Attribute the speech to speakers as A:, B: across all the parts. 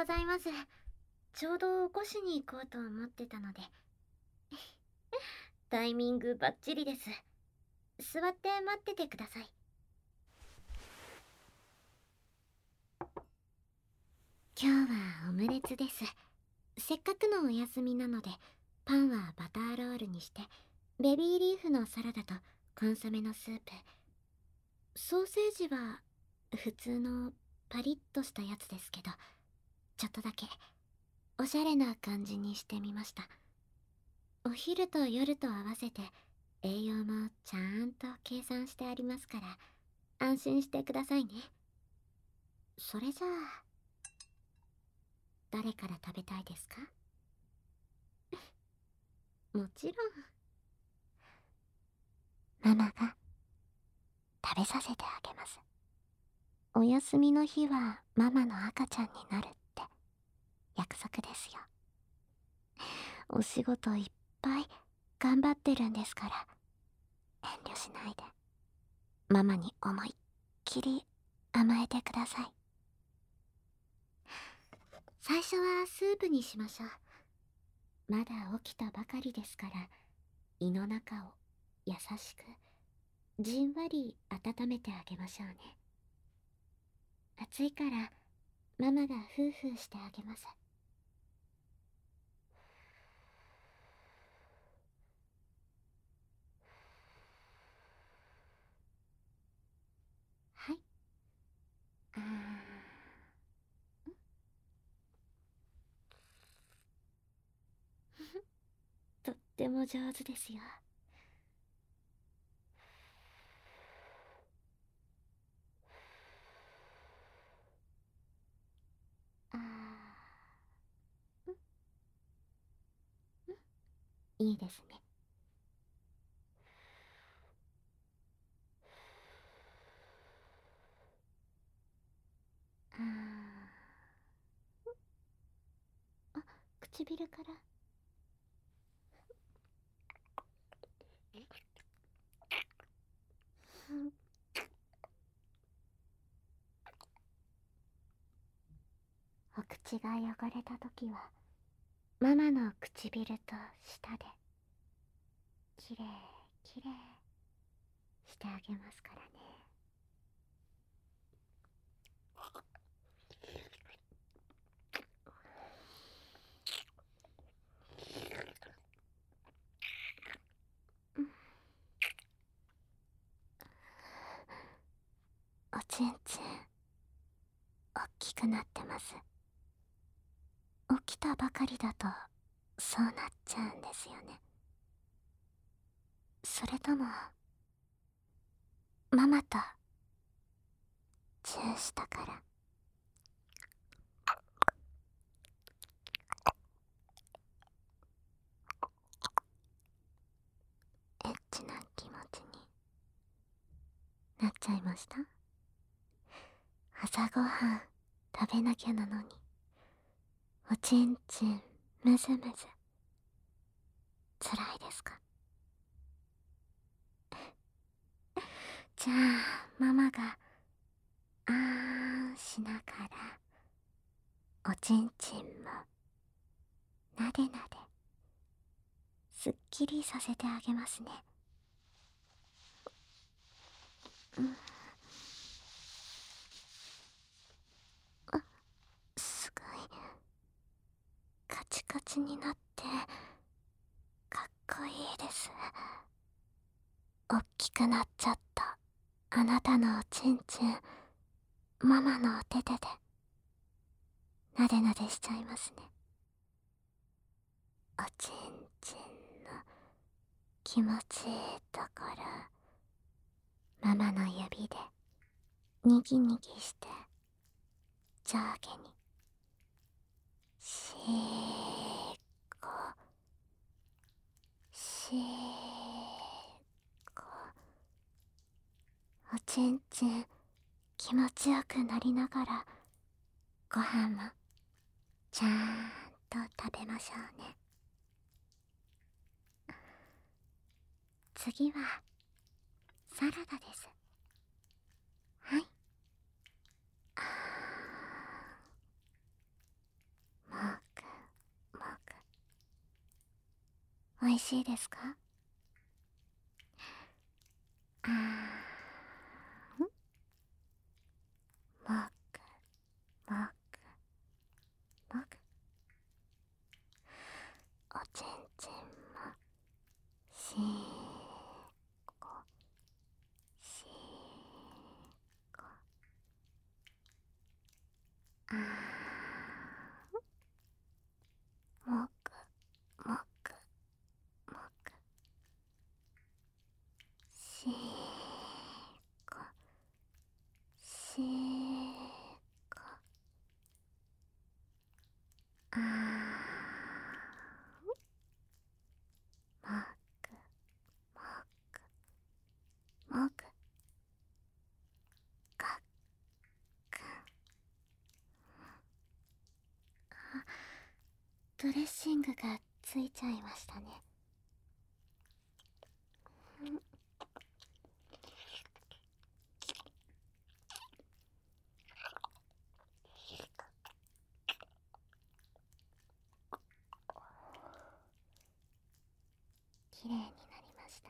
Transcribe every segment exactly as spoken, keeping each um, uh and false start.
A: ございます。ちょうど起こしに行こうと思ってたので。タイミングバッチリです。座って待っててください。今日はオムレツです。せっかくのお休みなので、パンはバターロールにして、ベビーリーフのサラダとコンソメのスープ。ソーセージは普通のパリッとしたやつですけど、ちょっとだけおしゃれな感じにしてみました。お昼と夜と合わせて栄養もちゃんと計算してありますから、安心してくださいね。それじゃあ、誰から食べたいですか？もちろん、ママが食べさせてあげます。お休みの日はママの赤ちゃんになるって約束ですよ。お仕事いっぱい頑張ってるんですから、遠慮しないでママに思いっきり甘えてください。最初はスープにしましょう。まだ起きたばかりですから、胃の中を優しくじんわり温めてあげましょうね。暑いからママがフーフーしてあげます。はい。あーとっても上手ですよ。あー、いいですね。あー、あ、唇から。お口が汚れた時はママの唇と舌できれいきれいしてあげますからね。おちんちんおっきくなってます。起きたばかりだとそうなっちゃうんですよね。それともママとチューしたから？エッチな気持ちになっちゃいました？朝ごはん食べなきゃなのに、おちんちんむずむずつらいですか？じゃあママがあーんしながらおちんちんもなでなですっきりさせてあげますね。うん、あ、すごいカチカチになってかっこいいです。おっきくなっちゃったあなたのおちんちん、ママのお手手でなでなでしちゃいますね。おちんちんの気持ちいいところ、ママの指でにぎにぎして上下にしーこしーこ、おちんちん気持ちよくなりながらご飯もちゃんと食べましょうね。次はサラダです。はい。あしいですか？あーん、もくもくもく。おちんちんもしーこしーこ。あーもくもくもく。しーこしーこ。あーもくもくもく。かっくん。ドレッシングがついちゃいましたね。きれいになりました。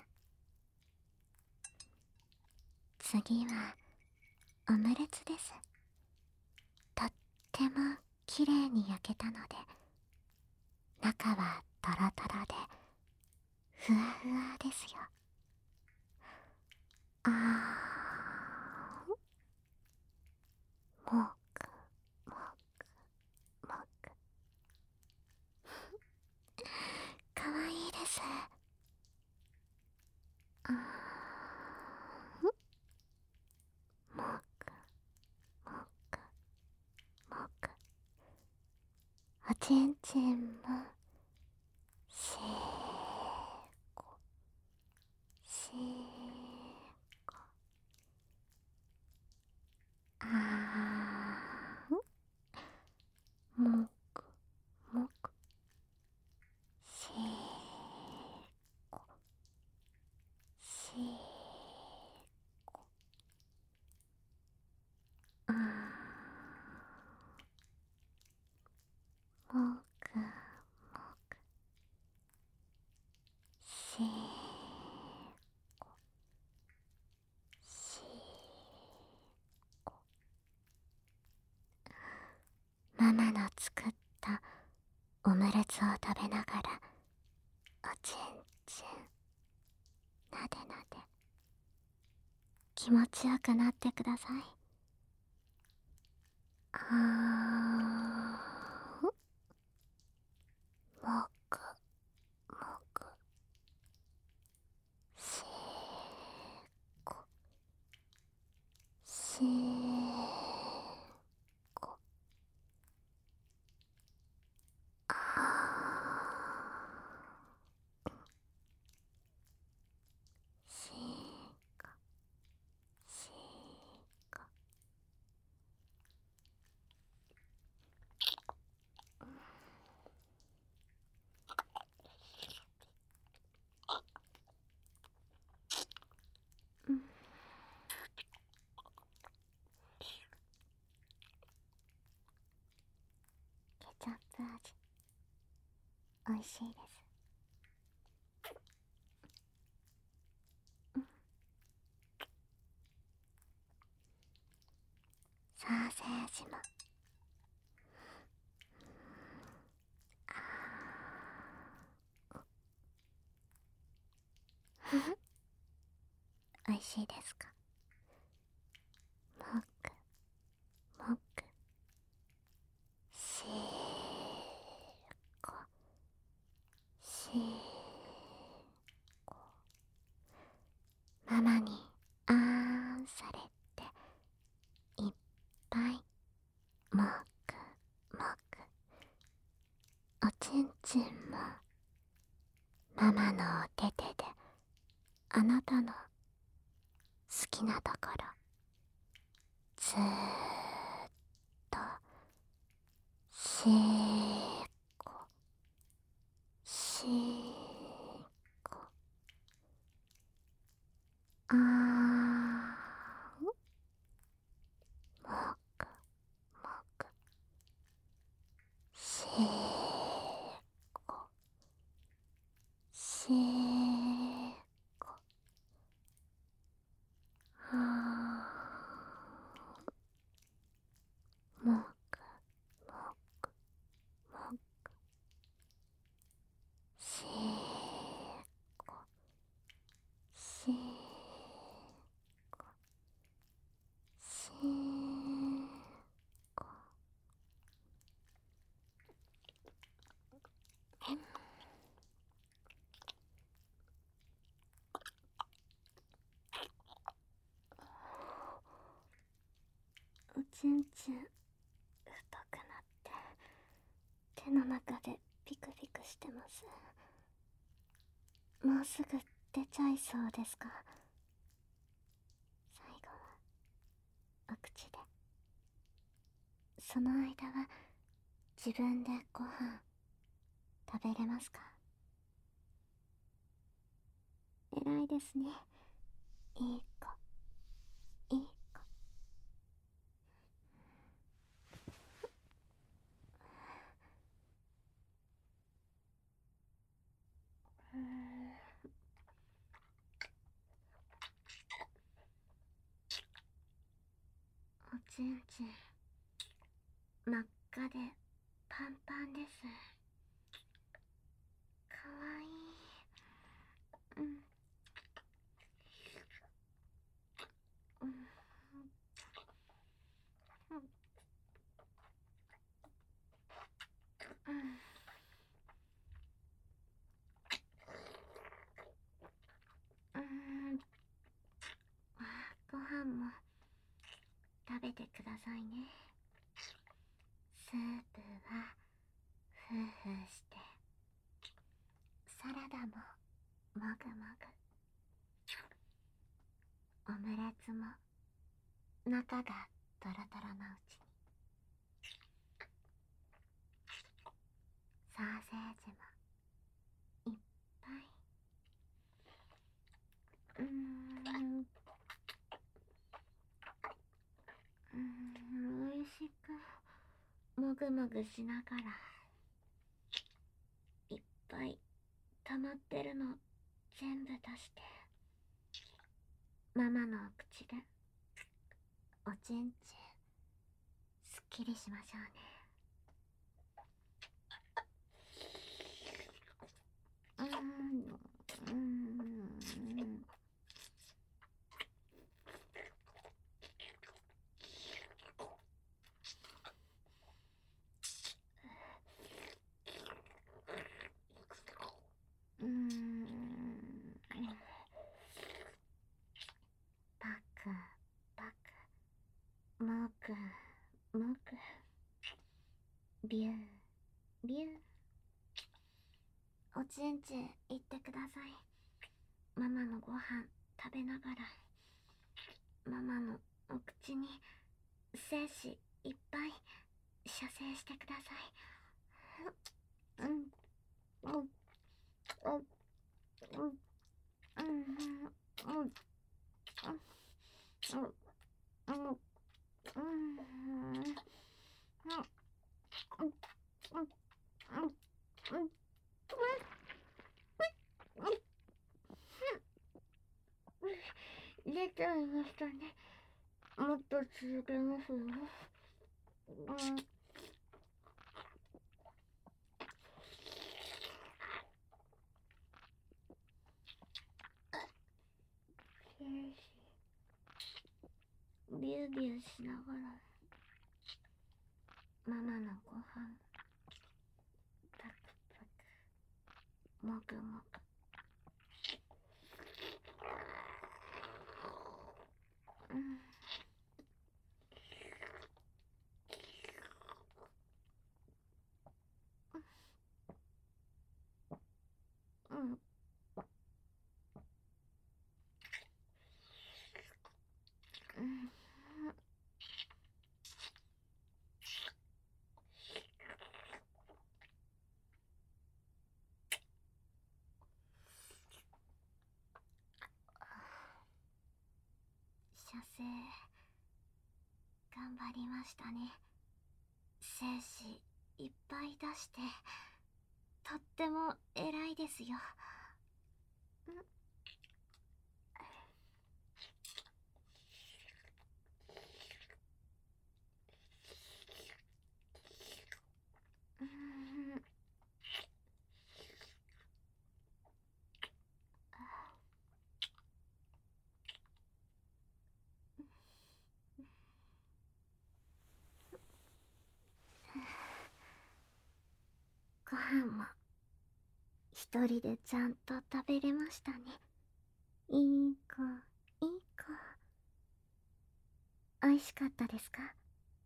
A: 次はオムレツです。とってもきれいに焼けたので、中はトロトロでふわふわですよ。あー、もくもくもく。かわいいです。あー、もくもくもく。おちんちんもしーこしーこ。あー、もくもくしーこしーこ。あー、もくもくしーこしーこ。ママの作ったオムレツを食べながらおちんちんなでなで気持ちよくなってください。あー、もくもくしーこしーこ。あー、しーこしーこ。うん、ケチャップ味おいしいです。ソーセージも。ふふ、おいしいですか？もくもくしーこしーこ。ママにあーんされていっぱいもくもく。おちんちんもママのお手手であなたの好きなところずーっとしーこしーこ。あーん、もくもくしーこしちんちん太くなって手の中でピクピクしてます。もうすぐ出ちゃいそうですか？最後はお口で。その間は自分でご飯食べれますか？偉いですね。いい子、いい子。うーん、おちんちん真っ赤でパンパンです。かわいい。うん、うん、うん、うん。うーん、ご飯も食べてくださいね。スープはふうふうして、サラダももぐもぐ、オムレツも中がトロトロのうちに、ソーセージもいっぱい。うーん、うーん、おいしくもぐもぐしながら、いっぱい溜まってるの全部出して、ママのお口でおちんちんすっきりしましょうね。うーん、うーん、うーん、パクパク、もくもく、ビュービュー。おちんちんいってください。ママのご飯食べながら、ママのお口に精子いっぱい射精してください。うん、うん、うん、うん、うん、うん、うん、うん、うん、うん、出ちゃいましたね。もっと続けますよ。うん。ビュービューしながらママのご飯パクパクもぐもぐ。うん、うん、うん。射精頑張りましたね。精子いっぱい出してとっても偉いですよ。うん、うん、ご飯も一人でちゃんと食べれましたね。いい子、いい子。美味しかったですか？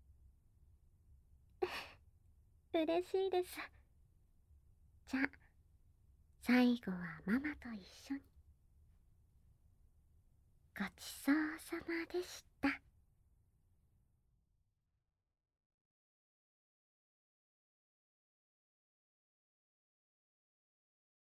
A: 嬉しいです。じゃあ、最後はママと一緒に。ごちそうさまでした。